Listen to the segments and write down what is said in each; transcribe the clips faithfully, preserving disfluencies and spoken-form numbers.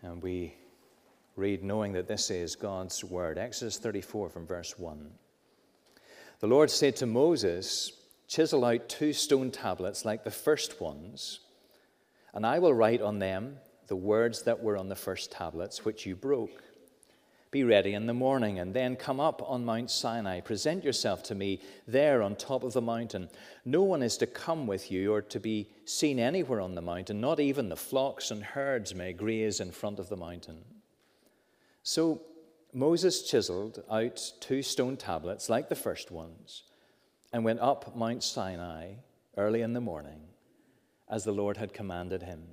And we read knowing that this is God's word. Exodus thirty-four from verse one. The Lord said to Moses, "Chisel out two stone tablets like the first ones, and I will write on them the words that were on the first tablets, which you broke. Be ready in the morning, and then come up on Mount Sinai. Present yourself to me there on top of the mountain. No one is to come with you or to be seen anywhere on the mountain. Not even the flocks and herds may graze in front of the mountain." So Moses chiseled out two stone tablets like the first ones and went up Mount Sinai early in the morning, as the Lord had commanded him.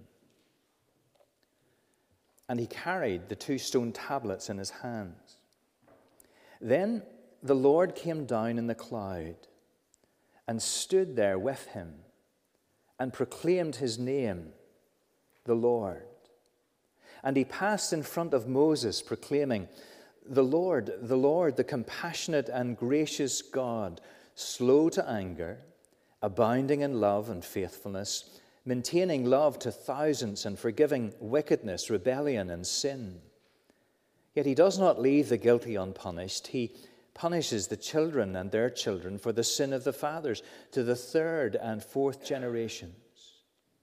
And he carried the two stone tablets in his hands. Then the Lord came down in the cloud and stood there with him and proclaimed his name, the Lord. And he passed in front of Moses, proclaiming, "The Lord, the Lord, the compassionate and gracious God, slow to anger, abounding in love and faithfulness, maintaining love to thousands and forgiving wickedness, rebellion, and sin. Yet he does not leave the guilty unpunished. He punishes the children and their children for the sin of the fathers to the third and fourth generations."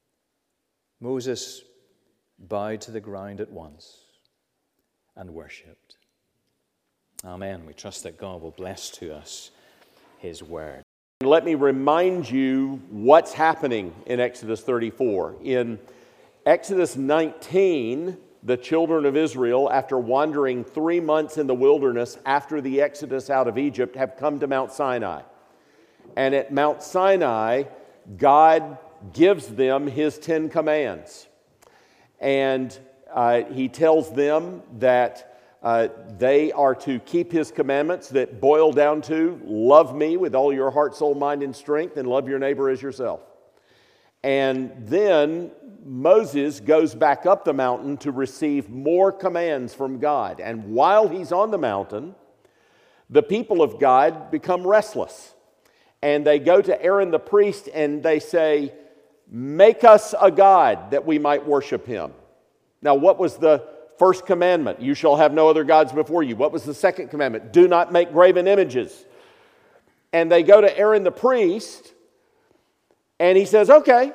Moses bowed to the ground at once and worshipped. Amen. We trust that God will bless to us his word. Let me remind you what's happening in Exodus thirty-four. In Exodus nineteen, the children of Israel, after wandering three months in the wilderness after the exodus out of Egypt, have come to Mount Sinai. And at Mount Sinai, God gives them his Ten Commands. And uh, he tells them that Uh, they are to keep his commandments that boil down to love me with all your heart, soul, mind, and strength, and love your neighbor as yourself. And then Moses goes back up the mountain to receive more commands from God. And while he's on the mountain, the people of God become restless. And they go to Aaron the priest and they say, "Make us a god that we might worship him." Now, what was the first commandment? "You shall have no other gods before you." What was the second commandment? "Do not make graven images." And they go to Aaron the priest, and he says, "Okay."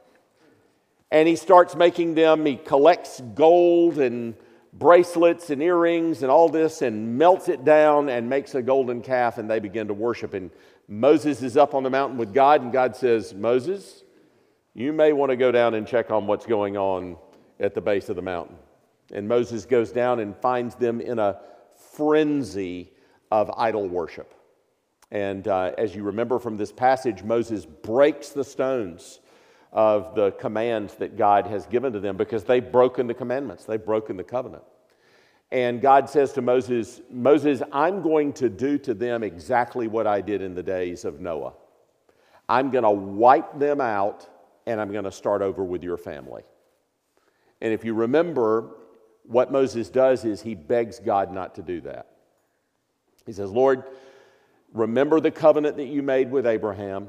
And he starts making them, he collects gold and bracelets and earrings and all this and melts it down and makes a golden calf, and they begin to worship. And Moses is up on the mountain with God, and God says, "Moses, you may want to go down and check on what's going on at the base of the mountain." And Moses goes down and finds them in a frenzy of idol worship. And uh, as you remember from this passage, Moses breaks the stones of the commands that God has given to them because they've broken the commandments. They've broken the covenant. And God says to Moses, "Moses, I'm going to do to them exactly what I did in the days of Noah. I'm going to wipe them out, and I'm going to start over with your family." And if you remember, what Moses does is he begs God not to do that. He says, "Lord, remember the covenant that you made with Abraham.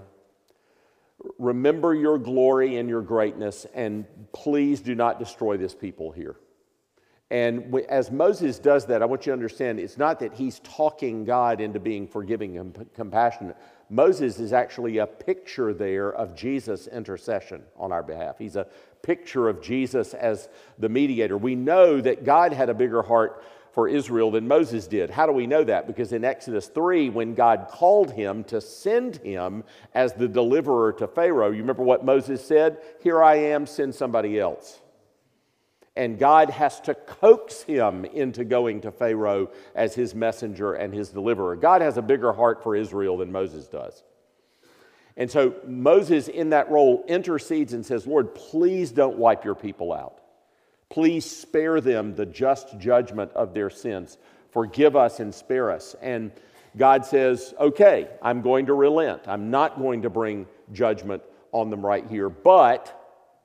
Remember your glory and your greatness, and please do not destroy this people here." And as Moses does that, I want you to understand, it's not that he's talking God into being forgiving and compassionate. Moses is actually a picture there of Jesus' intercession on our behalf. He's a picture of Jesus as the mediator. We know that God had a bigger heart for Israel than Moses did. How do we know that? Because in Exodus three, when God called him to send him as the deliverer to Pharaoh, you remember what Moses said? "Here I am, send somebody else." And God has to coax him into going to Pharaoh as his messenger and his deliverer. God has a bigger heart for Israel than Moses does. And so Moses, in that role, intercedes and says, "Lord, please don't wipe your people out. Please spare them the just judgment of their sins. Forgive us and spare us." And God says, "Okay, I'm going to relent. I'm not going to bring judgment on them right here, but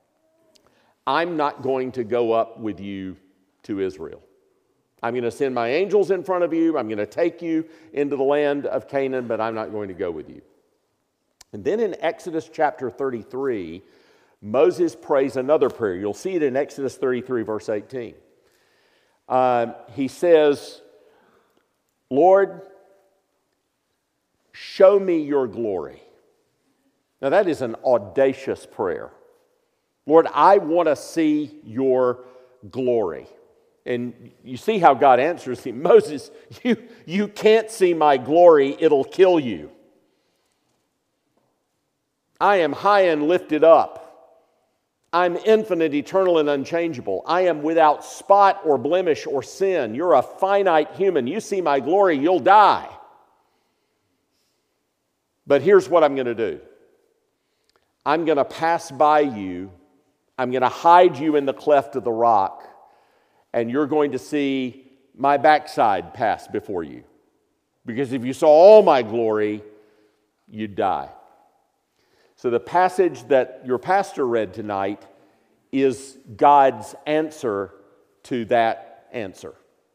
I'm not going to go up with you to Israel. I'm going to send my angels in front of you. I'm going to take you into the land of Canaan, but I'm not going to go with you." And then in Exodus chapter thirty-three, Moses prays another prayer. You'll see it in Exodus thirty-three, verse eighteen. uh, he says, Lord, show me your glory. Now that is an audacious prayer. Lord, I want to see your glory. And you see how God answers him. Moses, you, you can't see my glory, it'll kill you. I am high and lifted up. I'm infinite, eternal, and unchangeable. I am without spot or blemish or sin. You're a finite human. You see my glory, you'll die. But here's what I'm going to do. I'm going to pass by you. I'm going to hide you in the cleft of the rock, and you're going to see my backside pass before you. Because if you saw all my glory, you'd die. So the passage that your pastor read tonight is God's answer to that answer.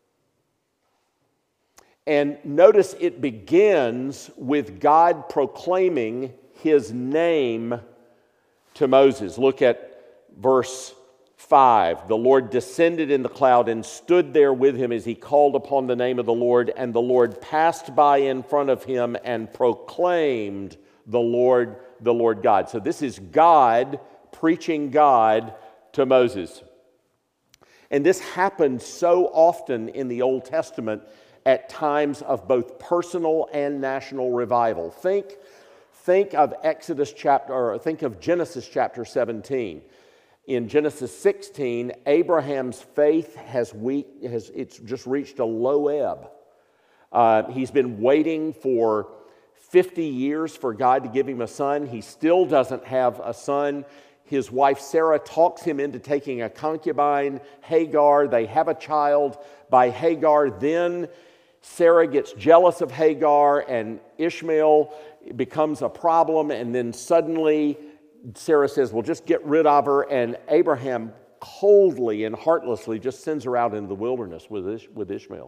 And notice it begins with God proclaiming his name to Moses. Look at verse five. The Lord descended in the cloud and stood there with him as he called upon the name of the Lord, and the Lord passed by in front of him and proclaimed the Lord, the Lord God. So this is God preaching God to Moses. And this happened so often in the Old Testament at times of both personal and national revival. Think, think of Exodus chapter, or think of Genesis chapter seventeen. In Genesis sixteen, Abraham's faith has weak, has it's just reached a low ebb. Uh, he's been waiting for fifty years for God to give him a son. He still doesn't have a son. His wife Sarah talks him into taking a concubine, Hagar. They have a child by Hagar. Then Sarah gets jealous of Hagar, and Ishmael becomes a problem. And then suddenly Sarah says, well, just get rid of her. And Abraham coldly and heartlessly just sends her out into the wilderness with, Ish- with Ishmael.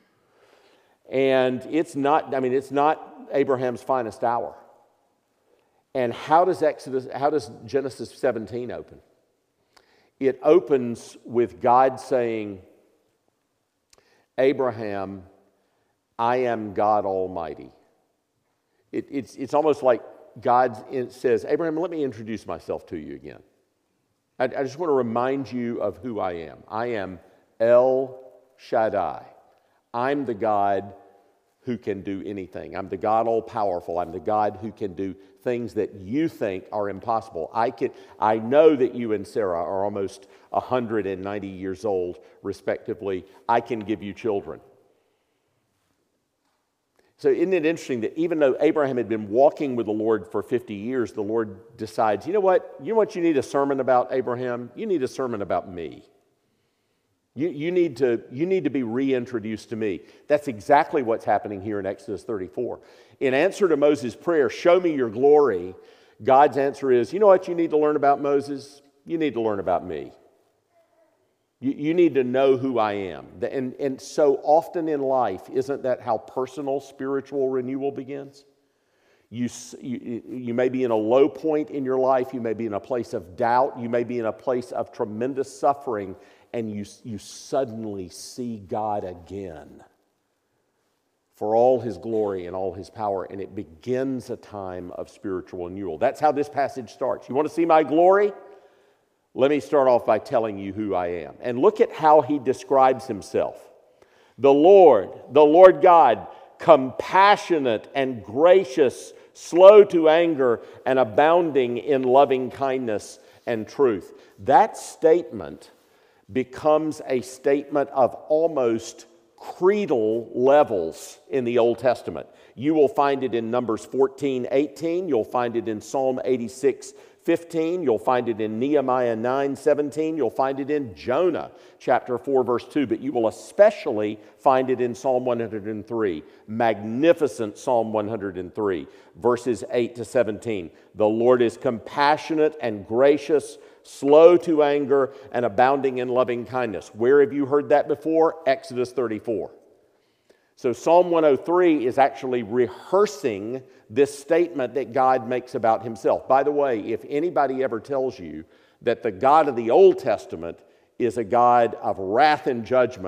And it's not, I mean, it's not Abraham's finest hour. And how does Exodus, how does Genesis seventeen open? It opens with God saying, Abraham, I am God Almighty. It, it's, it's almost like God says, Abraham, let me introduce myself to you again. I, I just want to remind you of who I am. I am El Shaddai. I'm the God who can do anything. I'm the God all-powerful. I'm the God who can do things that you think are impossible. I can. I know that you and Sarah are almost one hundred ninety years old, respectively. I can give you children. So isn't it interesting that even though Abraham had been walking with the Lord for fifty years, the Lord decides, you know what? You know what you need a sermon about, Abraham? You need a sermon about me. You, you, need to, you need to be reintroduced to me. That's exactly what's happening here in Exodus thirty-four. In answer to Moses' prayer, show me your glory, God's answer is, you know what you need to learn about Moses? You need to learn about me. You, you need to know who I am. And, and so often in life, isn't that how personal spiritual renewal begins? You, you, you may be in a low point in your life. You may be in a place of doubt. You may be in a place of tremendous suffering. And you, you suddenly see God again for all his glory and all his power. And it begins a time of spiritual renewal. That's how this passage starts. You want to see my glory? Let me start off by telling you who I am. And look at how he describes himself. The Lord, the Lord God, compassionate and gracious, slow to anger, and abounding in loving kindness and truth. That statement becomes a statement of almost creedal levels in the Old Testament. You will find it in Numbers fourteen eighteen. You'll find it in Psalm eighty-six fifteen. You'll find it in Nehemiah nine seventeen. You'll find it in Jonah chapter four verse two. But you will especially find it in Psalm one hundred three. Magnificent Psalm one hundred three, verses eight to seventeen. The Lord is compassionate and gracious, slow to anger, and abounding in loving kindness. Where have you heard that before? Exodus thirty-four. So Psalm one oh three is actually rehearsing this statement that God makes about himself. By the way, if anybody ever tells you that the God of the Old Testament is a God of wrath and judgment,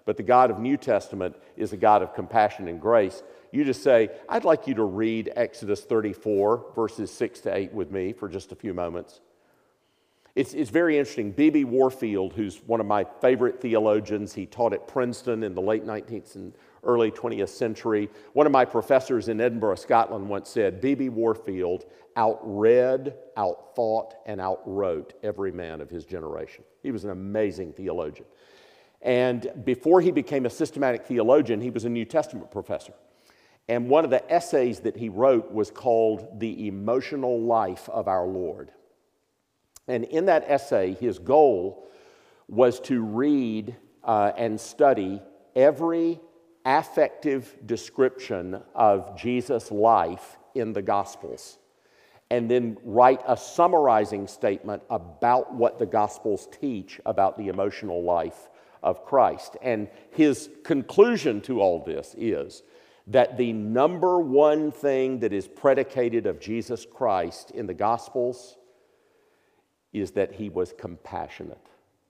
but the God of New Testament is a God of compassion and grace. You just say, I'd like you to read Exodus thirty-four, verses six to eight with me for just a few moments. It's, it's very interesting. B B Warfield, who's one of my favorite theologians, he taught at Princeton in the late nineteenth and early twentieth century. One of my professors in Edinburgh, Scotland, once said, B B Warfield outread, outthought, and outwrote every man of his generation. He was an amazing theologian. And before he became a systematic theologian, he was a New Testament professor. And one of the essays that he wrote was called The Emotional Life of Our Lord. And in that essay, his goal was to read uh, and study every affective description of Jesus' life in the Gospels, and then write a summarizing statement about what the Gospels teach about the emotional life of Christ. And his conclusion to all this is that the number one thing that is predicated of Jesus Christ in the Gospels is that he was compassionate,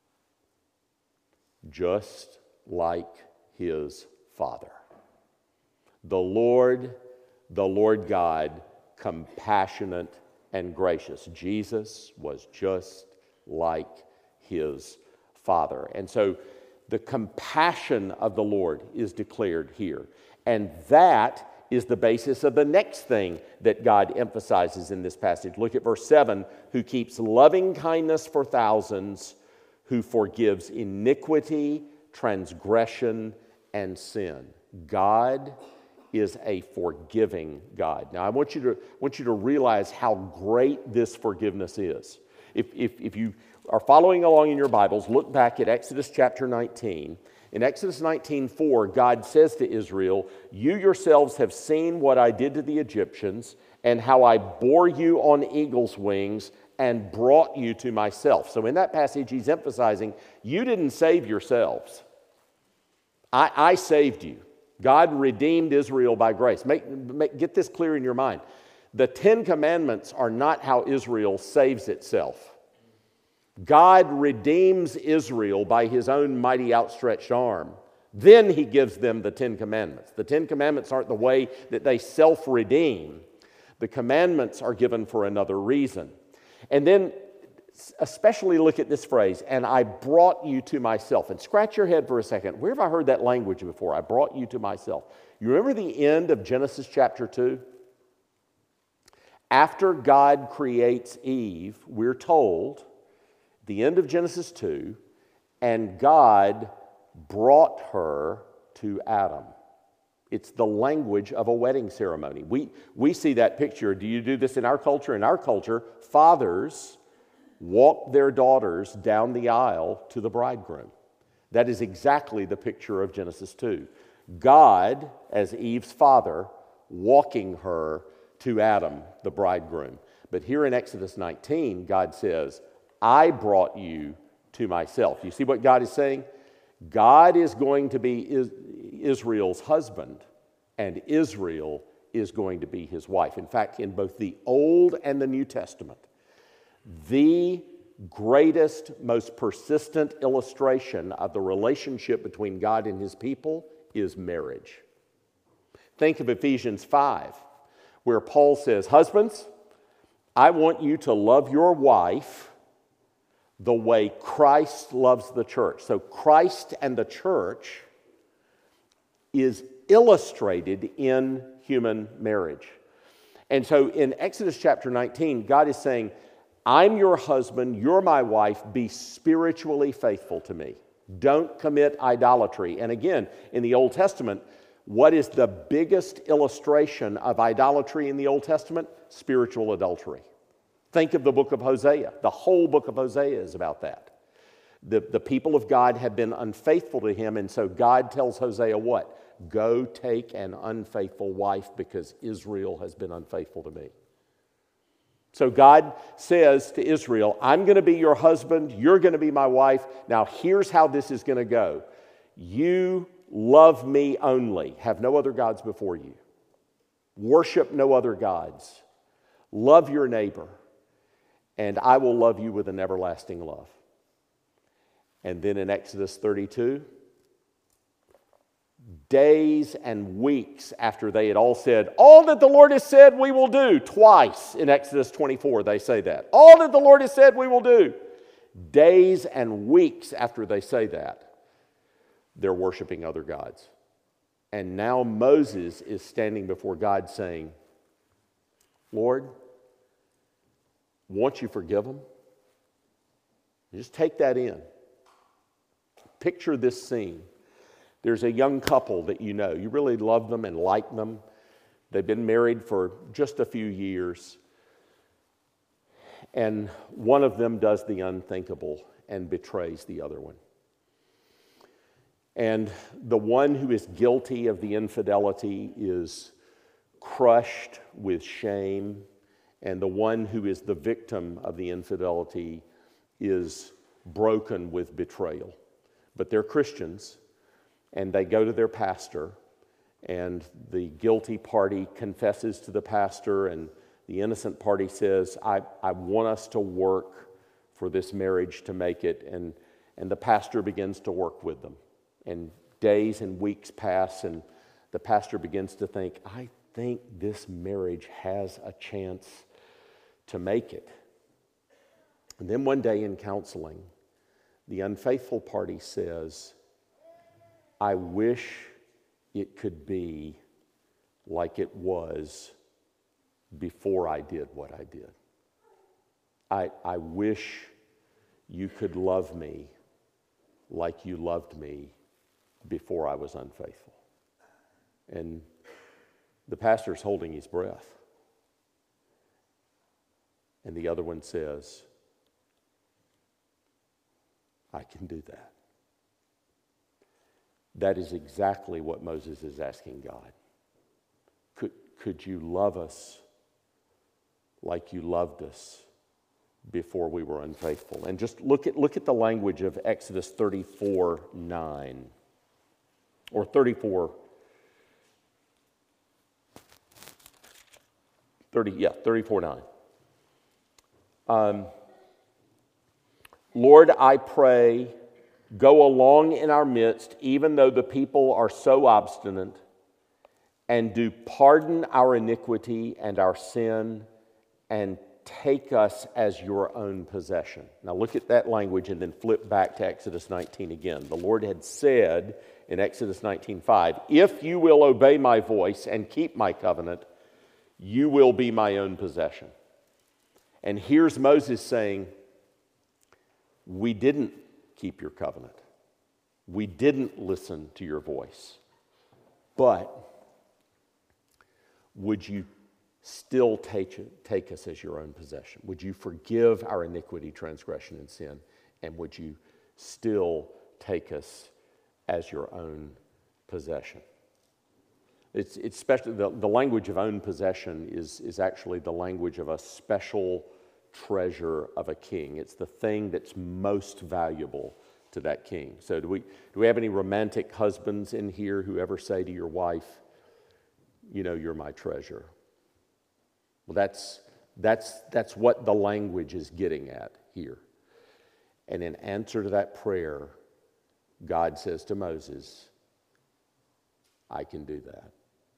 just like his Father. The Lord, the Lord God, compassionate and gracious. Jesus was just like his Father. And so the compassion of the Lord is declared here. And that is the basis of the next thing that God emphasizes in this passage. Look at verse seven, who keeps loving kindness for thousands, who forgives iniquity, transgression, and sin. God is a forgiving God. Now, I want you to, want you to realize how great this forgiveness is. If, if, if you are following along in your Bibles, look back at Exodus chapter nineteen. In Exodus nineteen four, God says to Israel, you yourselves have seen what I did to the Egyptians and how I bore you on eagle's wings and brought you to myself. So in that passage, he's emphasizing, you didn't save yourselves. I, I saved you. God redeemed Israel by grace. Make, make, get this clear in your mind. The Ten Commandments are not how Israel saves itself. God redeems Israel by his own mighty outstretched arm. Then he gives them the Ten Commandments. The Ten Commandments aren't the way that they self-redeem. The commandments are given for another reason. And then especially look at this phrase, and I brought you to myself. And scratch your head for a second. Where have I heard that language before? I brought you to myself. You remember the end of Genesis chapter two? After God creates Eve, we're told, the end of Genesis two, and God brought her to Adam. It's the language of a wedding ceremony. We, we see that picture. Do you do this in our culture? In our culture, fathers walk their daughters down the aisle to the bridegroom. That is exactly the picture of Genesis two. God, as Eve's father, walking her to Adam, the bridegroom. But here in Exodus nineteen, God says, I brought you to myself. You see what God is saying? God is going to be Israel's husband, and Israel is going to be his wife. In fact, in both the Old and the New Testament, the greatest, most persistent illustration of the relationship between God and his people is marriage. Think of Ephesians five, where Paul says, husbands, I want you to love your wife the way Christ loves the church. So Christ and the church is illustrated in human marriage. And so in Exodus chapter nineteen, God is saying, I'm your husband, you're my wife, be spiritually faithful to me. Don't commit idolatry. And again, in the Old Testament, what is the biggest illustration of idolatry in the Old Testament? Spiritual adultery. Think of the book of Hosea. The whole book of Hosea is about that. The, the people of God have been unfaithful to him, and so God tells Hosea what? Go take an unfaithful wife because Israel has been unfaithful to me. So God says to Israel, I'm going to be your husband, you're going to be my wife. Now here's how this is going to go. You love me only. Have no other gods before you. Worship no other gods. Love your neighbor. And I will love you with an everlasting love. And then in Exodus thirty-two, days and weeks after they had all said, all that the Lord has said we will do. Twice in Exodus twenty-four they say that. All that the Lord has said we will do. Days and weeks after they say that, they're worshiping other gods. And now Moses is standing before God saying, Lord, won't you forgive them? Just take that in. Picture this scene. There's a young couple that you know. You really love them and like them. They've been married for just a few years. And one of them does the unthinkable and betrays the other one. And the one who is guilty of the infidelity is crushed with shame, and the one who is the victim of the infidelity is broken with betrayal. But they're Christians, and they go to their pastor, and the guilty party confesses to the pastor, and the innocent party says, I, I want us to work for this marriage to make it, and, and the pastor begins to work with them. And days and weeks pass, and the pastor begins to think, I think this marriage has a chance to make it. And then one day in counseling, the unfaithful party says, I wish it could be like it was before I did what I did. I, I wish you could love me like you loved me before I was unfaithful. And the pastor's holding his breath. And the other one says, I can do that. That is exactly what Moses is asking God. Could, could you love us like you loved us before we were unfaithful? And just look at, look at the language of Exodus thirty-four nine. Or thirty-four, thirty, yeah, thirty-four nine. Um, Lord, I pray, go along in our midst, even though the people are so obstinate, and do pardon our iniquity and our sin, and take us as your own possession. Now look at that language and then flip back to Exodus nineteen again. The Lord had said in Exodus nineteen five, if you will obey my voice and keep my covenant, you will be my own possession. And here's Moses saying, we didn't keep your covenant. We didn't listen to your voice. But would you still take, take us as your own possession? Would you forgive our iniquity, transgression, and sin? And would you still take us as your own possession? It's, it's special, the, the language of own possession is, is actually the language of a special treasure of a king. It's the thing that's most valuable to that king. So do we, do we have any romantic husbands in here who ever say to your wife, you know, you're my treasure? Well, that's, that's, that's what the language is getting at here. And in answer to that prayer, God says to Moses, I can do that.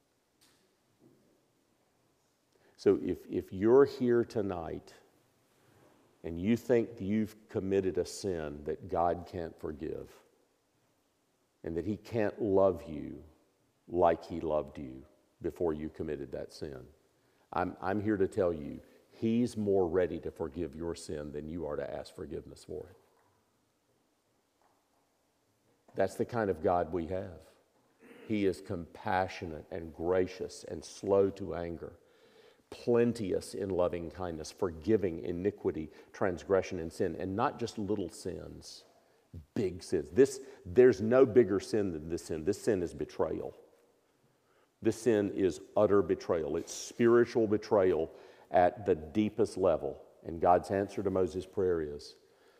So if, if you're here tonight and you think you've committed a sin that God can't forgive and that he can't love you like he loved you before you committed that sin, I'm, I'm here to tell you, he's more ready to forgive your sin than you are to ask forgiveness for it. That's the kind of God we have. He is compassionate and gracious and slow to anger, plenteous in loving kindness, forgiving iniquity, transgression, and sin, and not just little sins, big sins. This, there's no bigger sin than this sin. This sin is betrayal. This sin is utter betrayal. It's spiritual betrayal at the deepest level. And God's answer to Moses' prayer is,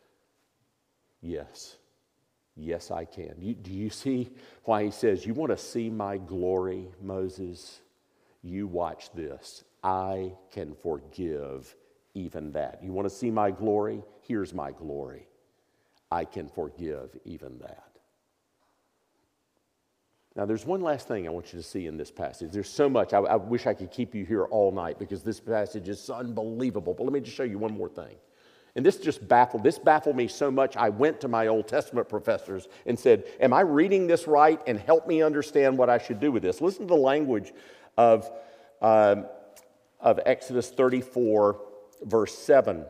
yes. Yes, I can. You, do you see why he says, you want to see my glory, Moses? You watch this. I can forgive even that. You want to see my glory? Here's my glory. I can forgive even that. Now, there's one last thing I want you to see in this passage. There's so much. I, I wish I could keep you here all night because this passage is unbelievable. But let me just show you one more thing. And this just baffled, this baffled me so much, I went to my Old Testament professors and said, am I reading this right? And help me understand what I should do with this. Listen to the language of, um, of Exodus thirty-four, verse seven.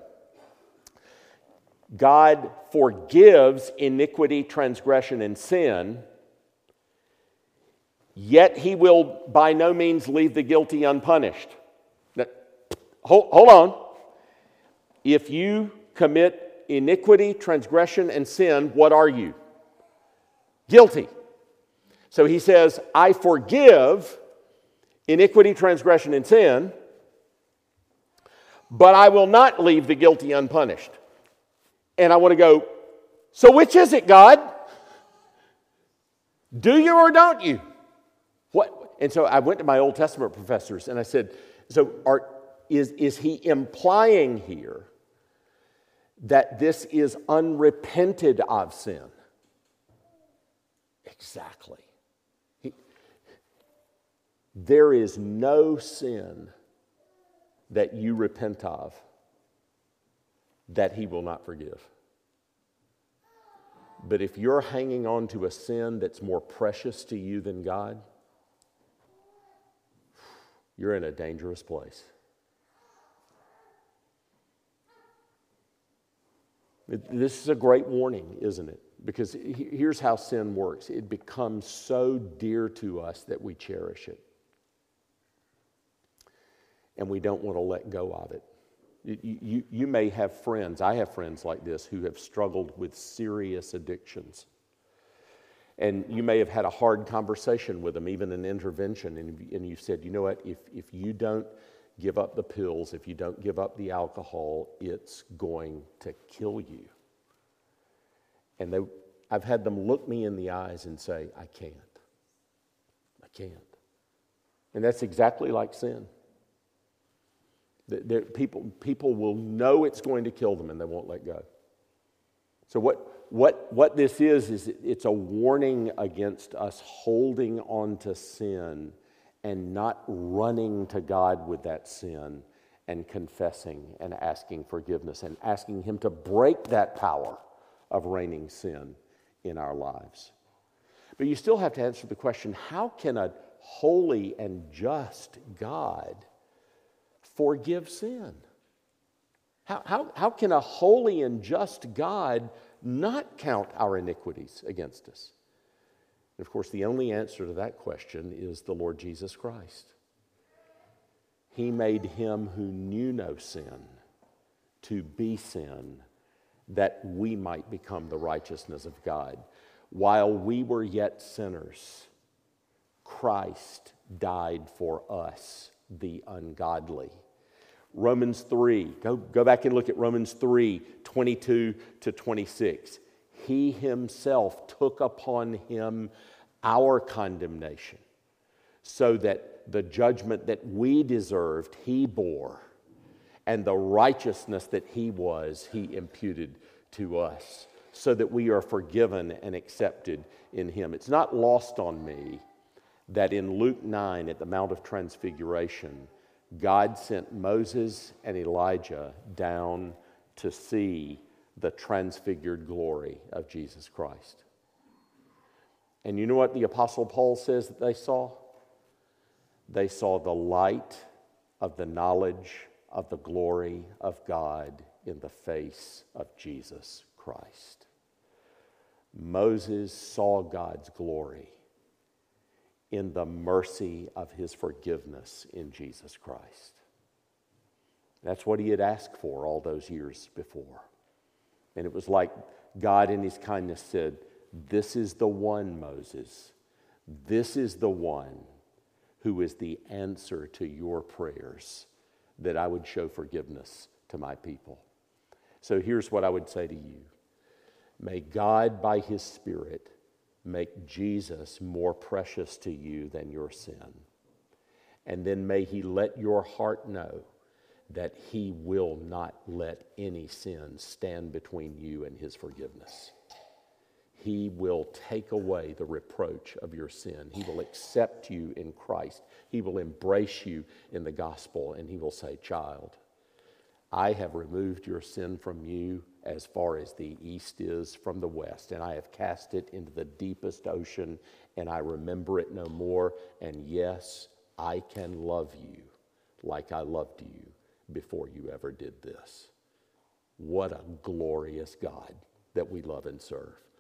God forgives iniquity, transgression, and sin, yet he will by no means leave the guilty unpunished. Now, hold, hold on. If you commit iniquity, transgression, and sin, what are you? Guilty. So he says, I forgive iniquity, transgression, and sin, but I will not leave the guilty unpunished. And I want to go, so which is it, God? Do you or don't you? What? And so I went to my Old Testament professors and I said, so are, is, is he implying here that this is unrepented of sin? Exactly. He, there is no sin that you repent of that he will not forgive. But if you're hanging on to a sin that's more precious to you than God, you're in a dangerous place. This is a great warning, isn't it? Because here's how sin works. It becomes so dear to us that we cherish it. And we don't want to let go of it. You, you, you may have friends, I have friends like this who have struggled with serious addictions. And you may have had a hard conversation with them, even an intervention, and, and you said, you know what, if, if you don't give up the pills, if you don't give up the alcohol, it's going to kill you. And they, I've had them look me in the eyes and say, I can't. I can't. And that's exactly like sin. There, people, people will know it's going to kill them and they won't let go. So what, what, what this is, is it's a warning against us holding on to sin and not running to God with that sin and confessing and asking forgiveness and asking Him to break that power of reigning sin in our lives. But you still have to answer the question, how can a holy and just God forgive sin? How, how, how can a holy and just God not count our iniquities against us? And of course, the only answer to that question is the Lord Jesus Christ. He made Him who knew no sin to be sin, that we might become the righteousness of God. While we were yet sinners, Christ died for us, the ungodly. Romans three, go, go back and look at Romans three, twenty-two to twenty-six. He Himself took upon Him our condemnation, so that the judgment that we deserved, He bore, and the righteousness that He was, He imputed to us, so that we are forgiven and accepted in Him. It's not lost on me that in Luke nine at the Mount of Transfiguration, God sent Moses and Elijah down to see the transfigured glory of Jesus Christ. And you know what the Apostle Paul says that they saw? They saw the light of the knowledge of the glory of God in the face of Jesus Christ. Moses saw God's glory in the mercy of His forgiveness in Jesus Christ. That's what he had asked for all those years before. And it was like God in His kindness said, this is the one, Moses. This is the one who is the answer to your prayers, that I would show forgiveness to my people. So here's what I would say to you. May God, by His Spirit, make Jesus more precious to you than your sin. And then may He let your heart know that He will not let any sin stand between you and His forgiveness. He will take away the reproach of your sin. He will accept you in Christ. He will embrace you in the gospel, and he will say, child, I have removed your sin from you as far as the east is from the west, and I have cast it into the deepest ocean, and I remember it no more. And yes, I can love you like I loved you before you ever did this. What a glorious God that we love and serve.